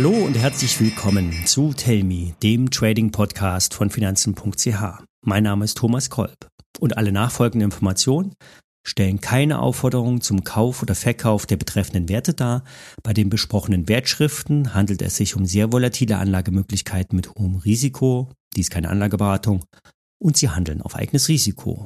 Hallo und herzlich willkommen zu Tell Me, dem Trading-Podcast von Finanzen.ch. Mein Name ist Thomas Kolb und alle nachfolgenden Informationen stellen keine Aufforderung zum Kauf oder Verkauf der betreffenden Werte dar. Bei den besprochenen Wertschriften handelt es sich um sehr volatile Anlagemöglichkeiten mit hohem Risiko. Dies ist keine Anlageberatung und sie handeln auf eigenes Risiko.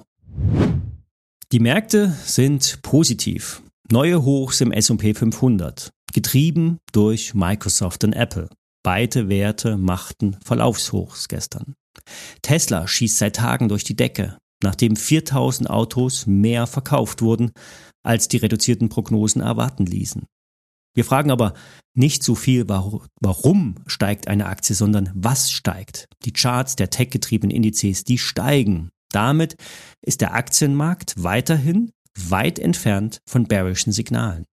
Die Märkte sind positiv. Neue Hochs im S&P 500, getrieben durch Microsoft und Apple. Beide Werte machten Verlaufshochs gestern. Tesla schießt seit Tagen durch die Decke, nachdem 4000 Autos mehr verkauft wurden, als die reduzierten Prognosen erwarten ließen. Wir fragen aber nicht so viel, warum steigt eine Aktie, sondern was steigt. Die Charts der tech-getriebenen Indizes, die steigen. Damit ist der Aktienmarkt weiterhin weit entfernt von bearischen Signalen.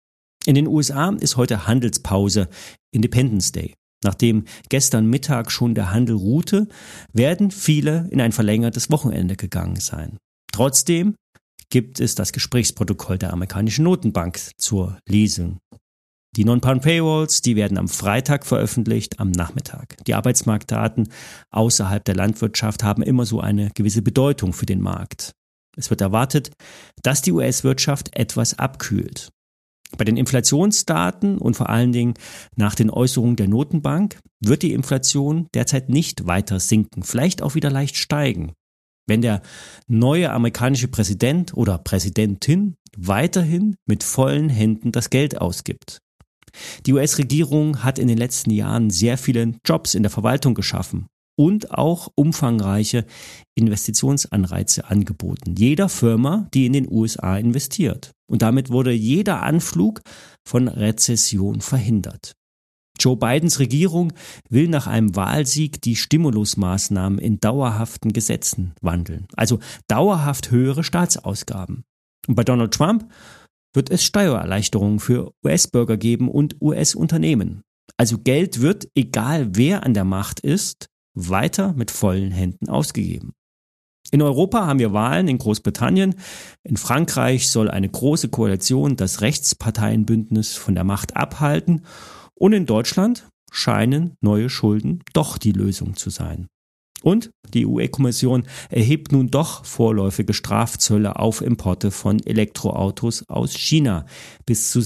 In den USA ist heute Handelspause, Independence Day. Nachdem gestern Mittag schon der Handel ruhte, werden viele in ein verlängertes Wochenende gegangen sein. Trotzdem gibt es das Gesprächsprotokoll der amerikanischen Notenbank zur Lesung. Die Non-Farm-Payrolls, die werden am Freitag veröffentlicht, am Nachmittag. Die Arbeitsmarktdaten außerhalb der Landwirtschaft haben immer so eine gewisse Bedeutung für den Markt. Es wird erwartet, dass die US-Wirtschaft etwas abkühlt. Bei den Inflationsdaten und vor allen Dingen nach den Äußerungen der Notenbank wird die Inflation derzeit nicht weiter sinken, vielleicht auch wieder leicht steigen, wenn der neue amerikanische Präsident oder Präsidentin weiterhin mit vollen Händen das Geld ausgibt. Die US-Regierung hat in den letzten Jahren sehr viele Jobs in der Verwaltung geschaffen und auch umfangreiche Investitionsanreize angeboten. Jeder Firma, die in den USA investiert. Und damit wurde jeder Anflug von Rezession verhindert. Joe Bidens Regierung will nach einem Wahlsieg die Stimulusmaßnahmen in dauerhaften Gesetzen wandeln. Also dauerhaft höhere Staatsausgaben. Und bei Donald Trump wird es Steuererleichterungen für US-Bürger geben und US-Unternehmen. Also Geld wird, egal wer an der Macht ist, weiter mit vollen Händen ausgegeben. In Europa haben wir Wahlen in Großbritannien. In Frankreich soll eine große Koalition das Rechtsparteienbündnis von der Macht abhalten. Und in Deutschland scheinen neue Schulden doch die Lösung zu sein. Und die EU-Kommission erhebt nun doch vorläufige Strafzölle auf Importe von Elektroautos aus China bis zu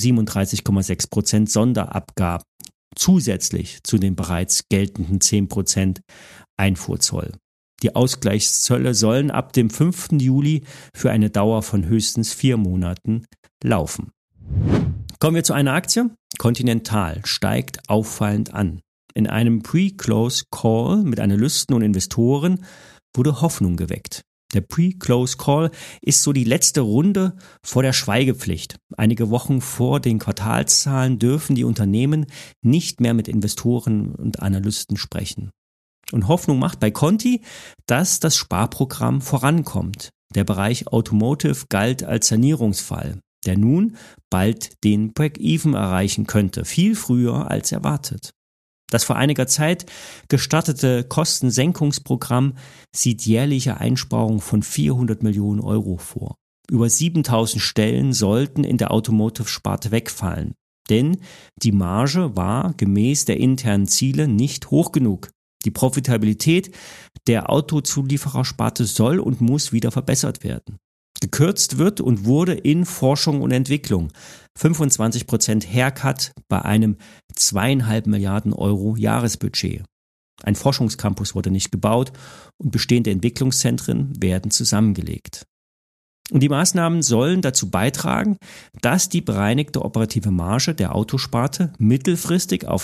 37,6% Sonderabgaben. Zusätzlich zu den bereits geltenden 10% Einfuhrzoll. Die Ausgleichszölle sollen ab dem 5. Juli für eine Dauer von höchstens 4 Monaten laufen. Kommen wir zu einer Aktie. Continental steigt auffallend an. In einem Pre-Close Call mit Analysten und Investoren wurde Hoffnung geweckt. Der Pre-Close Call ist so die letzte Runde vor der Schweigepflicht. Einige Wochen vor den Quartalszahlen dürfen die Unternehmen nicht mehr mit Investoren und Analysten sprechen. Und Hoffnung macht bei Conti, dass das Sparprogramm vorankommt. Der Bereich Automotive galt als Sanierungsfall, der nun bald den Break-Even erreichen könnte, viel früher als erwartet. Das vor einiger Zeit gestartete Kostensenkungsprogramm sieht jährliche Einsparungen von 400 Millionen Euro vor. Über 7000 Stellen sollten in der Automotive-Sparte wegfallen, denn die Marge war gemäß der internen Ziele nicht hoch genug. Die Profitabilität der Autozulieferersparte soll und muss wieder verbessert werden. Gekürzt wird und wurde in Forschung und Entwicklung 25% Haircut bei einem 2,5 Milliarden Euro Jahresbudget. Ein Forschungscampus wurde nicht gebaut und bestehende Entwicklungszentren werden zusammengelegt. Und die Maßnahmen sollen dazu beitragen, dass die bereinigte operative Marge der Autosparte mittelfristig auf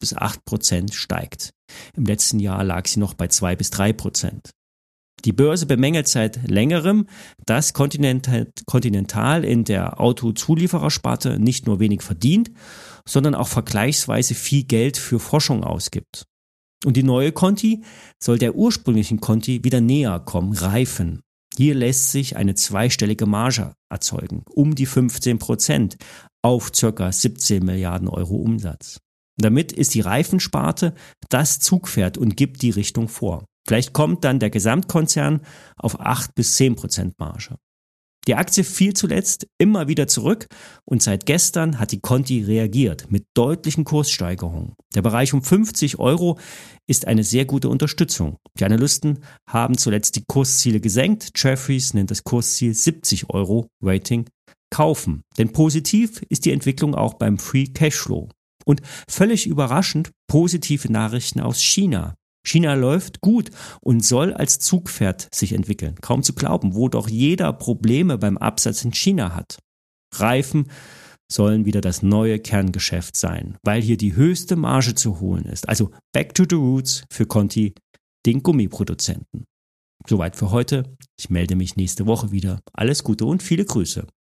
6-8% steigt. Im letzten Jahr lag sie noch bei 2-3%. Die Börse bemängelt seit längerem, dass Continental in der Autozulieferersparte nicht nur wenig verdient, sondern auch vergleichsweise viel Geld für Forschung ausgibt. Und die neue Conti soll der ursprünglichen Conti wieder näher kommen, reifen. Hier lässt sich eine zweistellige Marge erzeugen, um die 15% auf ca. 17 Milliarden Euro Umsatz. Damit ist die Reifensparte das Zugpferd und gibt die Richtung vor. Vielleicht kommt dann der Gesamtkonzern auf 8-10% Marge. Die Aktie fiel zuletzt immer wieder zurück und seit gestern hat die Conti reagiert mit deutlichen Kurssteigerungen. Der Bereich um 50 € ist eine sehr gute Unterstützung. Die Analysten haben zuletzt die Kursziele gesenkt. Jefferies nennt das Kursziel 70 €, Rating kaufen. Denn positiv ist die Entwicklung auch beim Free Cashflow. Und völlig überraschend positive Nachrichten aus China. China läuft gut und soll als Zugpferd sich entwickeln. Kaum zu glauben, wo doch jeder Probleme beim Absatz in China hat. Reifen sollen wieder das neue Kerngeschäft sein, weil hier die höchste Marge zu holen ist. Also back to the roots für Conti, den Gummiproduzenten. Soweit für heute. Ich melde mich nächste Woche wieder. Alles Gute und viele Grüße.